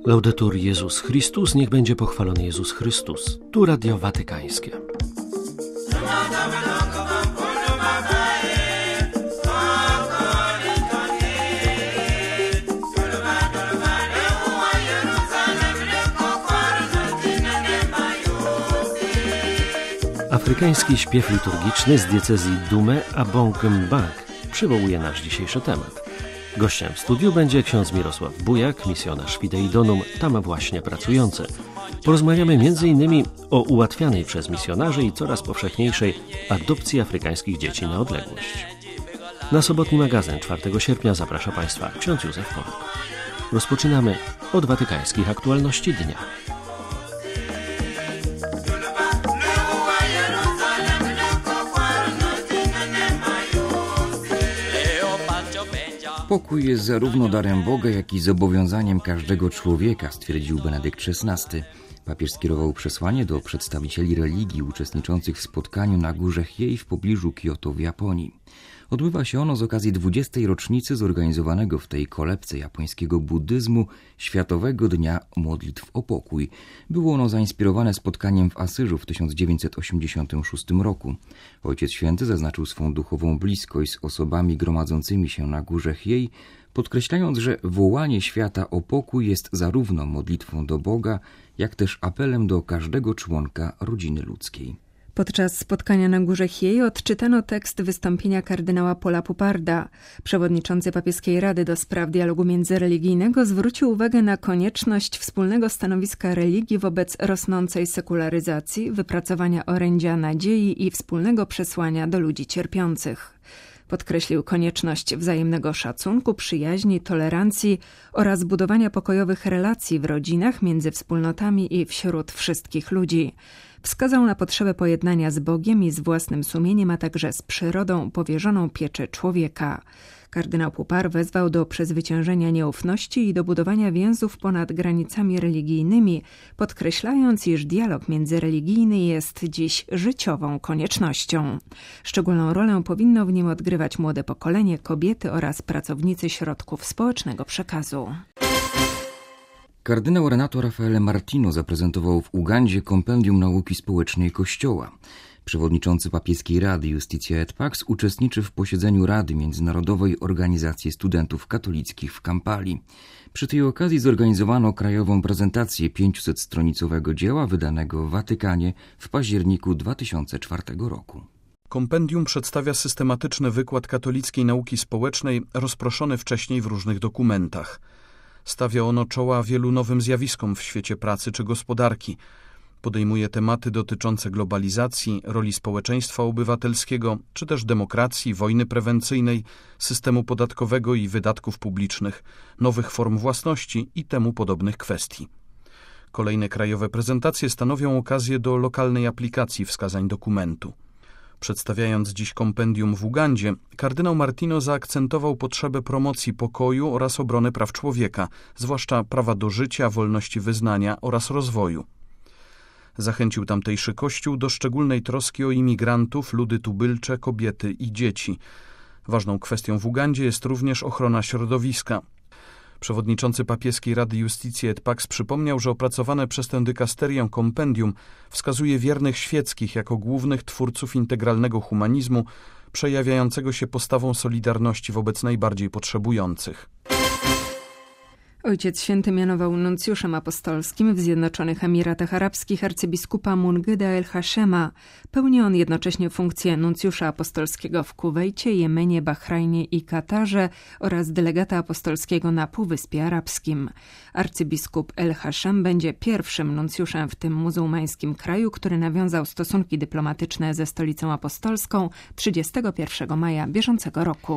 Laudetur Jezus Chrystus, niech będzie pochwalony Jezus Chrystus. Tu Radio Watykańskie. Afrykański śpiew liturgiczny z diecezji Dumé a Bongmbang przywołuje nasz dzisiejszy temat. Gościem w studiu będzie ksiądz Mirosław Bujak, misjonarz Fidei Donum, tam właśnie pracujący. Porozmawiamy m.in. o ułatwianej przez misjonarzy i coraz powszechniejszej adopcji afrykańskich dzieci na odległość. Na sobotni magazyn 4 sierpnia zaprasza Państwa ksiądz Józef Polak. Rozpoczynamy od watykańskich aktualności dnia. Pokój jest zarówno darem Boga, jak i zobowiązaniem każdego człowieka, stwierdził Benedykt XVI. Papież skierował przesłanie do przedstawicieli religii uczestniczących w spotkaniu na górze Hiei w pobliżu Kioto w Japonii. Odbywa się ono z okazji 20. rocznicy zorganizowanego w tej kolebce japońskiego buddyzmu Światowego Dnia Modlitw o Pokój. Było ono zainspirowane spotkaniem w Asyżu w 1986 roku. Ojciec Święty zaznaczył swą duchową bliskość z osobami gromadzącymi się na górze Hiei, podkreślając, że wołanie świata o pokój jest zarówno modlitwą do Boga, jak też apelem do każdego członka rodziny ludzkiej. Podczas spotkania na górze Hiei odczytano tekst wystąpienia kardynała Paula Puparda. Przewodniczący Papieskiej Rady do spraw dialogu międzyreligijnego zwrócił uwagę na konieczność wspólnego stanowiska religii wobec rosnącej sekularyzacji, wypracowania orędzia nadziei i wspólnego przesłania do ludzi cierpiących. Podkreślił konieczność wzajemnego szacunku, przyjaźni, tolerancji oraz budowania pokojowych relacji w rodzinach, między wspólnotami i wśród wszystkich ludzi. Wskazał na potrzebę pojednania z Bogiem i z własnym sumieniem, a także z przyrodą powierzoną pieczy człowieka. Kardynał Pupar wezwał do przezwyciężenia nieufności i do budowania więzów ponad granicami religijnymi, podkreślając, iż dialog międzyreligijny jest dziś życiową koniecznością. Szczególną rolę powinno w nim odgrywać młode pokolenie, kobiety oraz pracownicy środków społecznego przekazu. Kardynał Renato Raffaele Martino zaprezentował w Ugandzie kompendium nauki społecznej Kościoła. Przewodniczący Papieskiej Rady Justitia et Pax uczestniczy w posiedzeniu Rady Międzynarodowej Organizacji Studentów Katolickich w Kampali. Przy tej okazji zorganizowano krajową prezentację 500-stronicowego dzieła wydanego w Watykanie w październiku 2004 roku. Kompendium przedstawia systematyczny wykład katolickiej nauki społecznej rozproszony wcześniej w różnych dokumentach. Stawia ono czoła wielu nowym zjawiskom w świecie pracy czy gospodarki. Podejmuje tematy dotyczące globalizacji, roli społeczeństwa obywatelskiego, czy też demokracji, wojny prewencyjnej, systemu podatkowego i wydatków publicznych, nowych form własności i temu podobnych kwestii. Kolejne krajowe prezentacje stanowią okazję do lokalnej aplikacji wskazań dokumentu. Przedstawiając dziś kompendium w Ugandzie, kardynał Martino zaakcentował potrzebę promocji pokoju oraz obrony praw człowieka, zwłaszcza prawa do życia, wolności wyznania oraz rozwoju. Zachęcił tamtejszy Kościół do szczególnej troski o imigrantów, ludy tubylcze, kobiety i dzieci. Ważną kwestią w Ugandzie jest również ochrona środowiska. Przewodniczący Papieskiej Rady Justitia et Pax przypomniał, że opracowane przez tę dykasterię kompendium wskazuje wiernych świeckich jako głównych twórców integralnego humanizmu, przejawiającego się postawą solidarności wobec najbardziej potrzebujących. Ojciec Święty mianował nuncjuszem apostolskim w Zjednoczonych Emiratach Arabskich arcybiskupa Mungyda el-Hashema. Pełni on jednocześnie funkcję nuncjusza apostolskiego w Kuwejcie, Jemenie, Bahrajnie i Katarze oraz delegata apostolskiego na Półwyspie Arabskim. Arcybiskup el-Hashem będzie pierwszym nuncjuszem w tym muzułmańskim kraju, który nawiązał stosunki dyplomatyczne ze stolicą apostolską 31 maja bieżącego roku.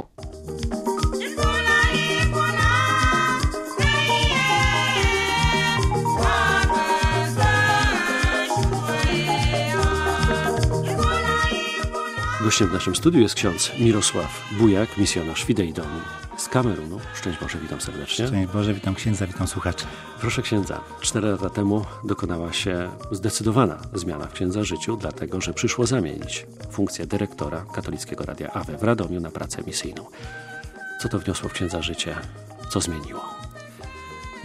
Gościem w naszym studiu jest ksiądz Mirosław Bujak, misjonarz Fidei Donum z Kamerunu. Szczęść Boże, witam serdecznie. Szczęść Boże, witam księdza, witam słuchaczy. Proszę księdza, 4 lata temu dokonała się zdecydowana zmiana w księdza życiu, dlatego że przyszło zamienić funkcję dyrektora katolickiego Radia AWE w Radomiu na pracę misyjną. Co to wniosło w księdza życie? Co zmieniło?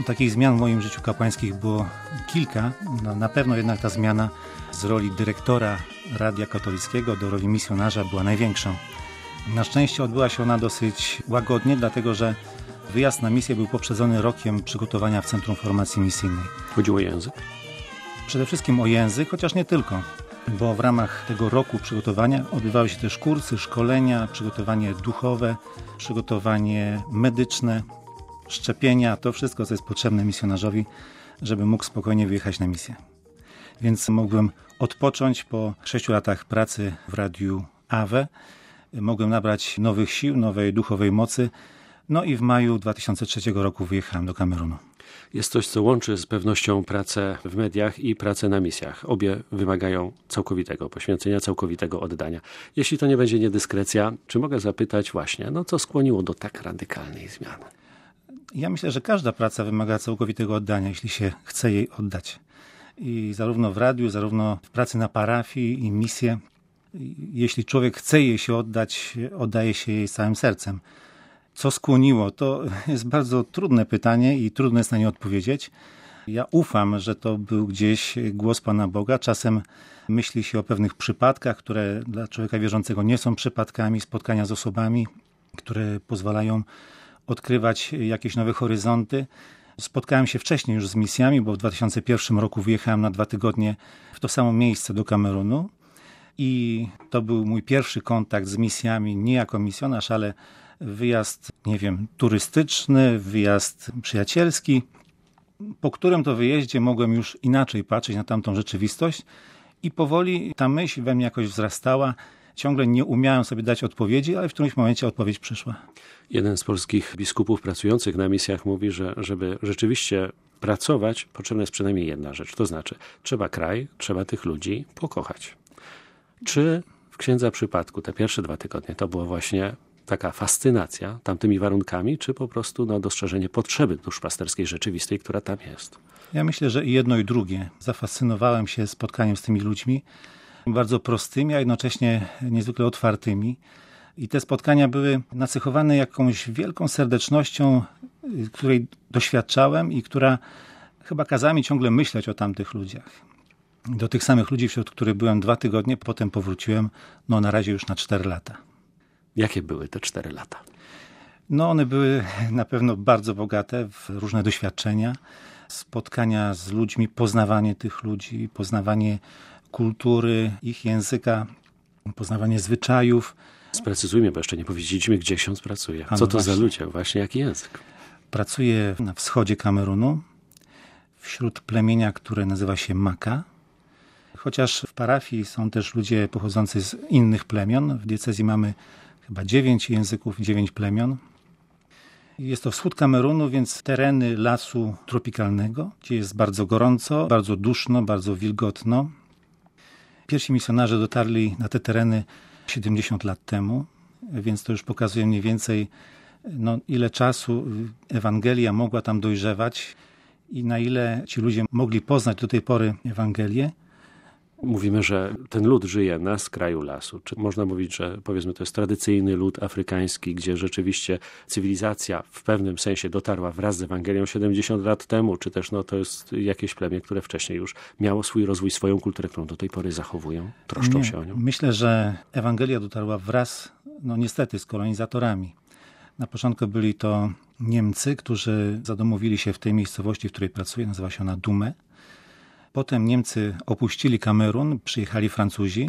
Takich zmian w moim życiu kapłańskich było kilka. Na pewno jednak ta zmiana z roli dyrektora Radia Katolickiego do roli misjonarza była największą. Na szczęście odbyła się ona dosyć łagodnie, dlatego że wyjazd na misję był poprzedzony rokiem przygotowania w Centrum Formacji Misyjnej. Chodziło o język? Przede wszystkim o język, chociaż nie tylko, bo w ramach tego roku przygotowania odbywały się też kursy, szkolenia, przygotowanie duchowe, przygotowanie medyczne, szczepienia, to wszystko, co jest potrzebne misjonarzowi, żeby mógł spokojnie wyjechać na misję. Więc mogłem odpocząć po 6 latach pracy w Radiu AWE, mogłem nabrać nowych sił, nowej duchowej mocy, no i w maju 2003 roku wyjechałem do Kamerunu. Jest coś, co łączy z pewnością pracę w mediach i pracę na misjach. Obie wymagają całkowitego poświęcenia, całkowitego oddania. Jeśli to nie będzie niedyskrecja, czy mogę zapytać właśnie, co skłoniło do tak radykalnej zmiany? Ja myślę, że każda praca wymaga całkowitego oddania, jeśli się chce jej oddać. I zarówno w radiu, zarówno w pracy na parafii i misję. Jeśli człowiek chce jej się oddać, oddaje się jej całym sercem. Co skłoniło? To jest bardzo trudne pytanie i trudno jest na nie odpowiedzieć. Ja ufam, że to był gdzieś głos Pana Boga. Czasem myśli się o pewnych przypadkach, które dla człowieka wierzącego nie są przypadkami, spotkania z osobami, które pozwalają odkrywać jakieś nowe horyzonty. Spotkałem się wcześniej już z misjami, bo w 2001 roku wyjechałem na 2 tygodnie w to samo miejsce do Kamerunu i to był mój pierwszy kontakt z misjami, nie jako misjonarz, ale wyjazd, turystyczny, wyjazd przyjacielski, po którym to wyjeździe mogłem już inaczej patrzeć na tamtą rzeczywistość i powoli ta myśl we mnie jakoś wzrastała. Ciągle nie umiałem sobie dać odpowiedzi, ale w którymś momencie odpowiedź przyszła. Jeden z polskich biskupów pracujących na misjach mówi, że żeby rzeczywiście pracować, potrzebna jest przynajmniej jedna rzecz. To znaczy, trzeba kraj, trzeba tych ludzi pokochać. Czy w księdza przypadku te pierwsze 2 tygodnie to było właśnie taka fascynacja tamtymi warunkami, czy po prostu dostrzeżenie potrzeby duszpasterskiej rzeczywistej, która tam jest? Ja myślę, że i jedno i drugie. Zafascynowałem się spotkaniem z tymi ludźmi, bardzo prostymi, a jednocześnie niezwykle otwartymi. I te spotkania były nacechowane jakąś wielką serdecznością, której doświadczałem i która chyba kazała mi ciągle myśleć o tamtych ludziach. Do tych samych ludzi, wśród których byłem 2 tygodnie, potem powróciłem, na razie już na 4 lata. Jakie były te 4 lata? One były na pewno bardzo bogate w różne doświadczenia, spotkania z ludźmi, poznawanie tych ludzi, poznawanie kultury, ich języka, poznawanie zwyczajów. Sprecyzujmy, bo jeszcze nie powiedzieliśmy, gdzie ksiądz pracuje. Co to za ludzie? Właśnie jaki język? Pracuję na wschodzie Kamerunu, wśród plemienia, które nazywa się Maka. Chociaż w parafii są też ludzie pochodzący z innych plemion. W diecezji mamy chyba 9 języków, 9 plemion. Jest to wschód Kamerunu, więc tereny lasu tropikalnego, gdzie jest bardzo gorąco, bardzo duszno, bardzo wilgotno. Pierwsi misjonarze dotarli na te tereny 70 lat temu, więc to już pokazuje mniej więcej, ile czasu Ewangelia mogła tam dojrzewać i na ile ci ludzie mogli poznać do tej pory Ewangelię. Mówimy, że ten lud żyje na skraju lasu. Czy można mówić, że powiedzmy to jest tradycyjny lud afrykański, gdzie rzeczywiście cywilizacja w pewnym sensie dotarła wraz z Ewangelią 70 lat temu, czy też to jest jakieś plemię, które wcześniej już miało swój rozwój, swoją kulturę, którą do tej pory zachowują, troszczą się o nią? Myślę, że Ewangelia dotarła wraz, niestety, z kolonizatorami. Na początku byli to Niemcy, którzy zadomowili się w tej miejscowości, w której pracuję, nazywa się ona Dumę. Potem Niemcy opuścili Kamerun, przyjechali Francuzi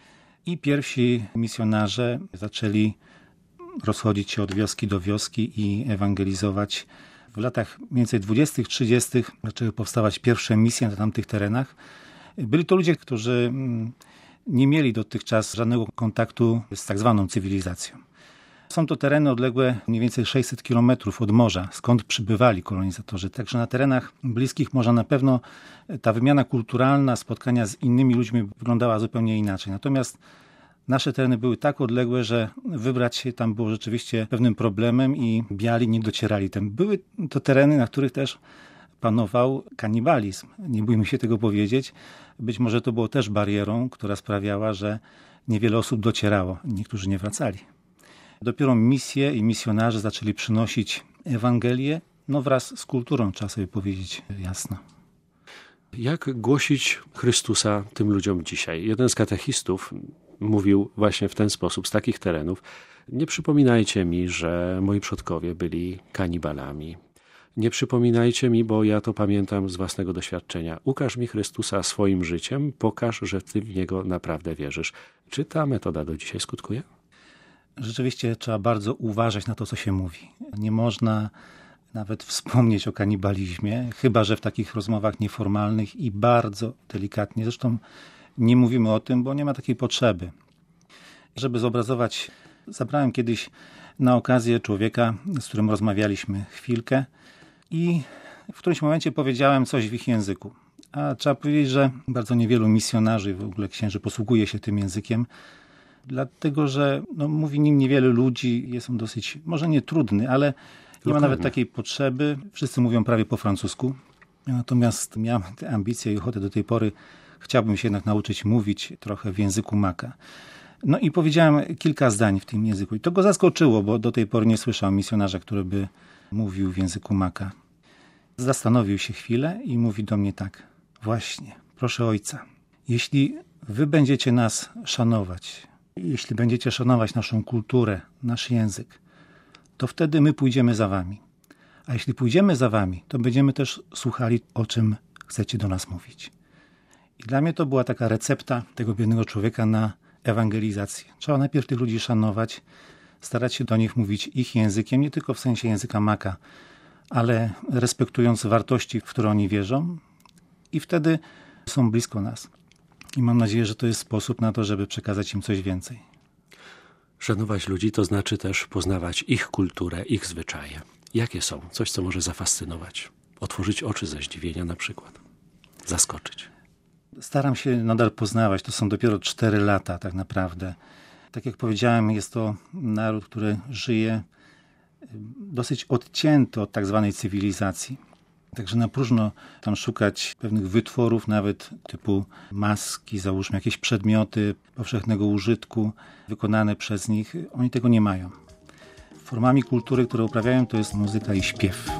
i pierwsi misjonarze zaczęli rozchodzić się od wioski do wioski i ewangelizować. W latach mniej więcej 20., 30. zaczęły powstawać pierwsze misje na tamtych terenach. Byli to ludzie, którzy nie mieli dotychczas żadnego kontaktu z tak zwaną cywilizacją. Są to tereny odległe mniej więcej 600 kilometrów od morza, skąd przybywali kolonizatorzy. Także na terenach bliskich morza na pewno ta wymiana kulturalna, spotkania z innymi ludźmi wyglądała zupełnie inaczej. Natomiast nasze tereny były tak odległe, że wybrać się tam było rzeczywiście pewnym problemem i biali nie docierali tam. Były to tereny, na których też panował kanibalizm. Nie bójmy się tego powiedzieć. Być może to było też barierą, która sprawiała, że niewiele osób docierało. Niektórzy nie wracali. Dopiero misje i misjonarze zaczęli przynosić Ewangelię no wraz z kulturą, trzeba sobie powiedzieć jasno. Jak głosić Chrystusa tym ludziom dzisiaj? Jeden z katechistów mówił właśnie w ten sposób, z takich terenów: nie przypominajcie mi, że moi przodkowie byli kanibalami. Nie przypominajcie mi, bo ja to pamiętam z własnego doświadczenia. Ukaż mi Chrystusa swoim życiem, pokaż, że ty w Niego naprawdę wierzysz. Czy ta metoda do dzisiaj skutkuje? Rzeczywiście trzeba bardzo uważać na to, co się mówi. Nie można nawet wspomnieć o kanibalizmie, chyba że w takich rozmowach nieformalnych i bardzo delikatnie. Zresztą nie mówimy o tym, bo nie ma takiej potrzeby. Żeby zobrazować, zabrałem kiedyś na okazję człowieka, z którym rozmawialiśmy chwilkę i w którymś momencie powiedziałem coś w ich języku. A trzeba powiedzieć, że bardzo niewielu misjonarzy, w ogóle księży, posługuje się tym językiem, dlatego że mówi nim niewiele ludzi, jest on dosyć, może nie trudny, ale nie ma nawet takiej potrzeby. Wszyscy mówią prawie po francusku. Natomiast miałem tę ambicję i ochotę do tej pory. Chciałbym się jednak nauczyć mówić trochę w języku Maka. No i powiedziałem kilka zdań w tym języku. I to go zaskoczyło, bo do tej pory nie słyszał misjonarza, który by mówił w języku Maka. Zastanowił się chwilę i mówi do mnie tak: właśnie, proszę Ojca, jeśli wy będziecie nas szanować, jeśli będziecie szanować naszą kulturę, nasz język, to wtedy my pójdziemy za wami. A jeśli pójdziemy za wami, to będziemy też słuchali, o czym chcecie do nas mówić. I dla mnie to była taka recepta tego biednego człowieka na ewangelizację. Trzeba najpierw tych ludzi szanować, starać się do nich mówić ich językiem, nie tylko w sensie języka Maka, ale respektując wartości, w które oni wierzą, i wtedy są blisko nas. I mam nadzieję, że to jest sposób na to, żeby przekazać im coś więcej. Szanować ludzi to znaczy też poznawać ich kulturę, ich zwyczaje. Jakie są? Coś, co może zafascynować. Otworzyć oczy ze zdziwienia na przykład. Zaskoczyć. Staram się nadal poznawać. To są dopiero 4 lata tak naprawdę. Tak jak powiedziałem, jest to naród, który żyje dosyć odcięty od tak zwanej cywilizacji. Także na próżno tam szukać pewnych wytworów, nawet typu maski, załóżmy jakieś przedmioty powszechnego użytku wykonane przez nich. Oni tego nie mają. Formami kultury, które uprawiają, to jest muzyka i śpiew.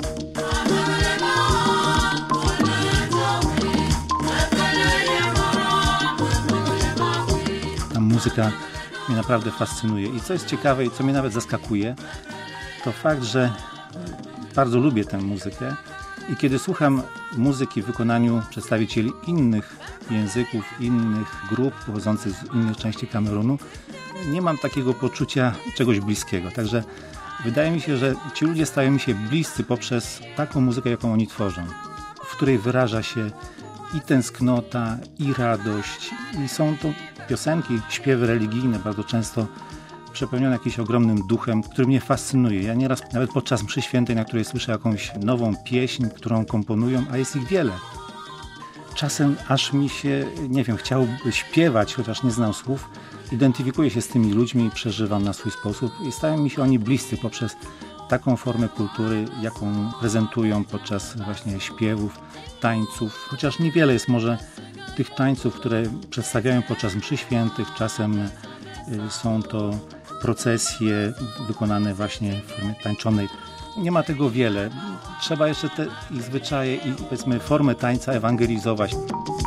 Ta muzyka mnie naprawdę fascynuje. I co jest ciekawe i co mnie nawet zaskakuje, to fakt, że bardzo lubię tę muzykę i kiedy słucham muzyki w wykonaniu przedstawicieli innych języków, innych grup pochodzących z innych części Kamerunu, nie mam takiego poczucia czegoś bliskiego. Także wydaje mi się, że ci ludzie stają mi się bliscy poprzez taką muzykę, jaką oni tworzą, w której wyraża się i tęsknota, i radość. I są to piosenki, śpiewy religijne, bardzo często przepełnione jakimś ogromnym duchem, który mnie fascynuje. Ja nieraz nawet podczas mszy świętej, na której słyszę jakąś nową pieśń, którą komponują, a jest ich wiele. Czasem aż mi się, nie wiem, chciałoby śpiewać, chociaż nie znam słów. Identyfikuję się z tymi ludźmi, przeżywam na swój sposób i stają mi się oni bliscy poprzez taką formę kultury, jaką prezentują podczas właśnie śpiewów, tańców. Chociaż niewiele jest może tych tańców, które przedstawiają podczas mszy świętych. Czasem są to procesje wykonane właśnie w formie tańczonej. Nie ma tego wiele. Trzeba jeszcze te ich zwyczaje i powiedzmy formę tańca ewangelizować.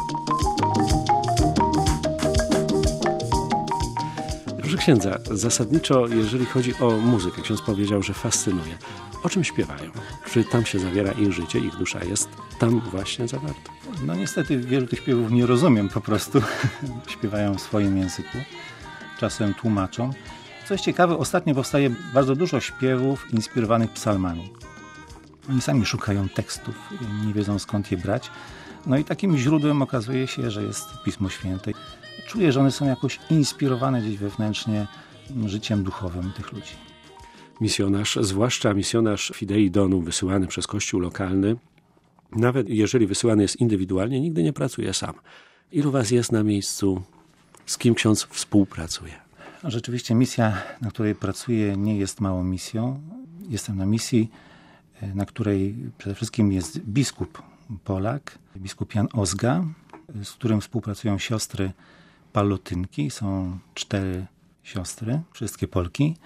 Proszę księdza, zasadniczo jeżeli chodzi o muzykę, ksiądz powiedział, że fascynuje. O czym śpiewają? Czy tam się zawiera ich życie, ich dusza jest tam właśnie zawarta? No niestety wielu tych śpiewów nie rozumiem po prostu. Śpiewają w swoim języku. Czasem tłumaczą. Coś ciekawe, ostatnio powstaje bardzo dużo śpiewów inspirowanych psalmami. Oni sami szukają tekstów, nie wiedzą skąd je brać. No i takim źródłem okazuje się, że jest Pismo Święte. Czuję, że one są jakoś inspirowane gdzieś wewnętrznie życiem duchowym tych ludzi. Misjonarz, zwłaszcza misjonarz Fidei Donum wysyłany przez Kościół lokalny, nawet jeżeli wysyłany jest indywidualnie, nigdy nie pracuje sam. Ilu was jest na miejscu? Z kim ksiądz współpracuje? Rzeczywiście misja, na której pracuję, nie jest małą misją. Jestem na misji, na której przede wszystkim jest biskup Polak, biskup Jan Ozga, z którym współpracują siostry Pallotynki. Są 4 siostry, wszystkie Polki.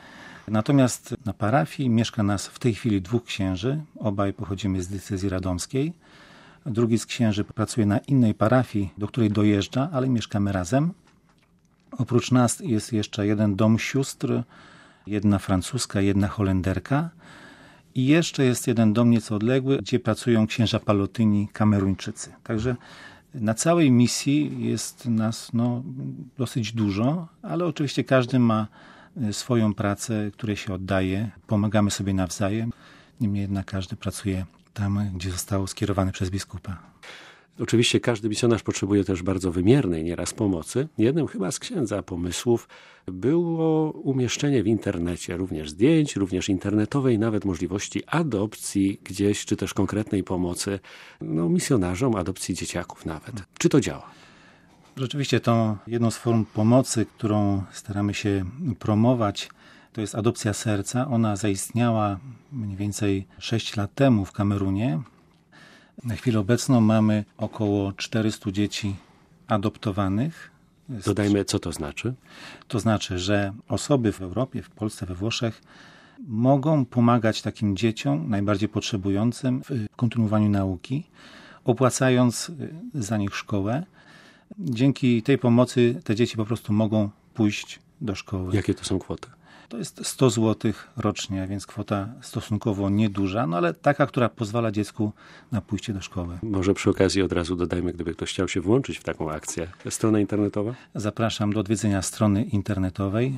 Natomiast na parafii mieszka nas w tej chwili 2 księży, obaj pochodzimy z diecezji radomskiej. Drugi z księży pracuje na innej parafii, do której dojeżdża, ale mieszkamy razem. Oprócz nas jest jeszcze jeden dom sióstr, jedna francuska, jedna Holenderka. I jeszcze jest jeden dom nieco odległy, gdzie pracują księża Palotyni, Kameruńczycy. Także na całej misji jest nas dosyć dużo, ale oczywiście każdy ma swoją pracę, której się oddaje. Pomagamy sobie nawzajem. Niemniej jednak każdy pracuje tam, gdzie został skierowany przez biskupa. Oczywiście każdy misjonarz potrzebuje też bardzo wymiernej nieraz pomocy. Jednym chyba z księdza pomysłów było umieszczenie w internecie również zdjęć, również internetowej, nawet możliwości adopcji gdzieś, czy też konkretnej pomocy misjonarzom, adopcji dzieciaków nawet. Czy to działa? Rzeczywiście to jedną z form pomocy, którą staramy się promować, to jest adopcja serca. Ona zaistniała mniej więcej 6 lat temu w Kamerunie. Na chwilę obecną mamy około 400 dzieci adoptowanych. Dodajmy, co to znaczy? To znaczy, że osoby w Europie, w Polsce, we Włoszech mogą pomagać takim dzieciom najbardziej potrzebującym w kontynuowaniu nauki, opłacając za nich szkołę. Dzięki tej pomocy te dzieci po prostu mogą pójść do szkoły. Jakie to są kwoty? To jest 100 zł rocznie, więc kwota stosunkowo nieduża, ale taka, która pozwala dziecku na pójście do szkoły. Może przy okazji od razu dodajmy, gdyby ktoś chciał się włączyć w taką akcję. Strona internetowa? Zapraszam do odwiedzenia strony internetowej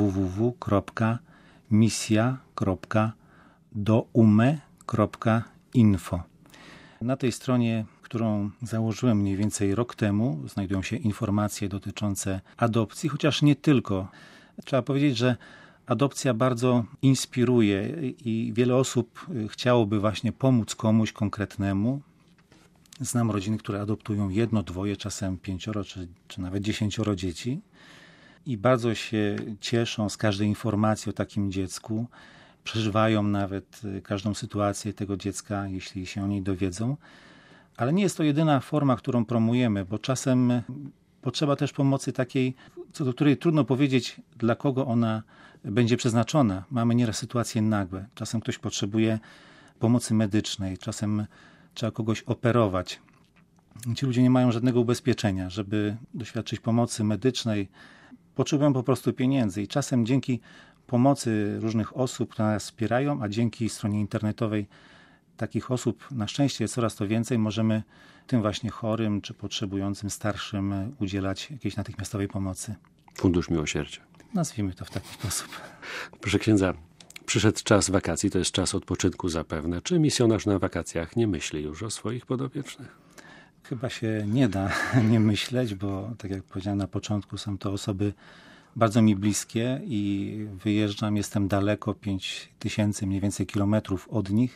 www.misja.doume.info. Na tej stronie, którą założyłem mniej więcej rok temu, znajdują się informacje dotyczące adopcji, chociaż nie tylko. Trzeba powiedzieć, że adopcja bardzo inspiruje i wiele osób chciałoby właśnie pomóc komuś konkretnemu. Znam rodziny, które adoptują 1, 2, czasem 5 czy nawet 10 dzieci i bardzo się cieszą z każdej informacji o takim dziecku. Przeżywają nawet każdą sytuację tego dziecka, jeśli się o niej dowiedzą. Ale nie jest to jedyna forma, którą promujemy, bo czasem potrzeba też pomocy takiej, co do której trudno powiedzieć, dla kogo ona będzie przeznaczona. Mamy nieraz sytuacje nagłe. Czasem ktoś potrzebuje pomocy medycznej, czasem trzeba kogoś operować. Ci ludzie nie mają żadnego ubezpieczenia, żeby doświadczyć pomocy medycznej. Potrzebują po prostu pieniędzy i czasem dzięki pomocy różnych osób, które nas wspierają, a dzięki stronie internetowej takich osób na szczęście jest coraz to więcej, możemy tym właśnie chorym czy potrzebującym starszym udzielać jakiejś natychmiastowej pomocy. Fundusz Miłosierdzia. Nazwijmy to w taki sposób. Proszę księdza, przyszedł czas wakacji, to jest czas odpoczynku zapewne. Czy misjonarz na wakacjach nie myśli już o swoich podopiecznych? Chyba się nie da nie myśleć, bo tak jak powiedziałem na początku, są to osoby bardzo mi bliskie i wyjeżdżam, jestem daleko, 5000 mniej więcej kilometrów od nich,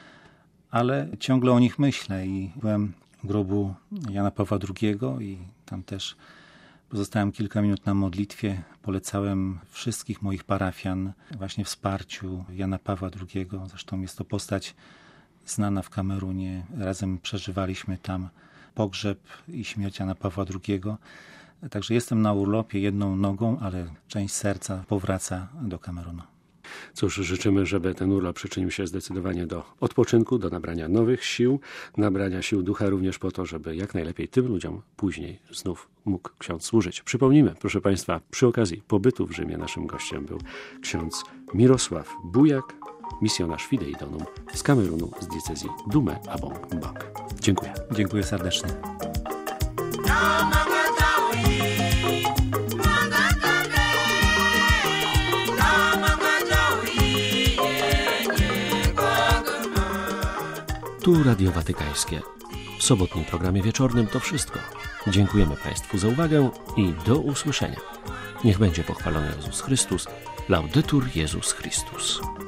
ale ciągle o nich myślę i byłem w grobu Jana Pawła II i tam też pozostałem kilka minut na modlitwie. Polecałem wszystkich moich parafian właśnie wsparciu Jana Pawła II. Zresztą jest to postać znana w Kamerunie. Razem przeżywaliśmy tam pogrzeb i śmierć Jana Pawła II. Także jestem na urlopie jedną nogą, ale część serca powraca do Kamerunu. Cóż, życzymy, żeby ten urlop przyczynił się zdecydowanie do odpoczynku, do nabrania nowych sił, nabrania sił ducha również po to, żeby jak najlepiej tym ludziom później znów mógł ksiądz służyć. Przypomnijmy, proszę Państwa, przy okazji pobytu w Rzymie naszym gościem był ksiądz Mirosław Bujak, misjonarz Fidei Donum z Kamerunu, z diecezji Doume a Bong. Dziękuję. Dziękuję serdecznie. Tu Radio Watykańskie. W sobotnim programie wieczornym to wszystko. Dziękujemy Państwu za uwagę i do usłyszenia. Niech będzie pochwalony Jezus Chrystus. Laudetur Jezus Chrystus.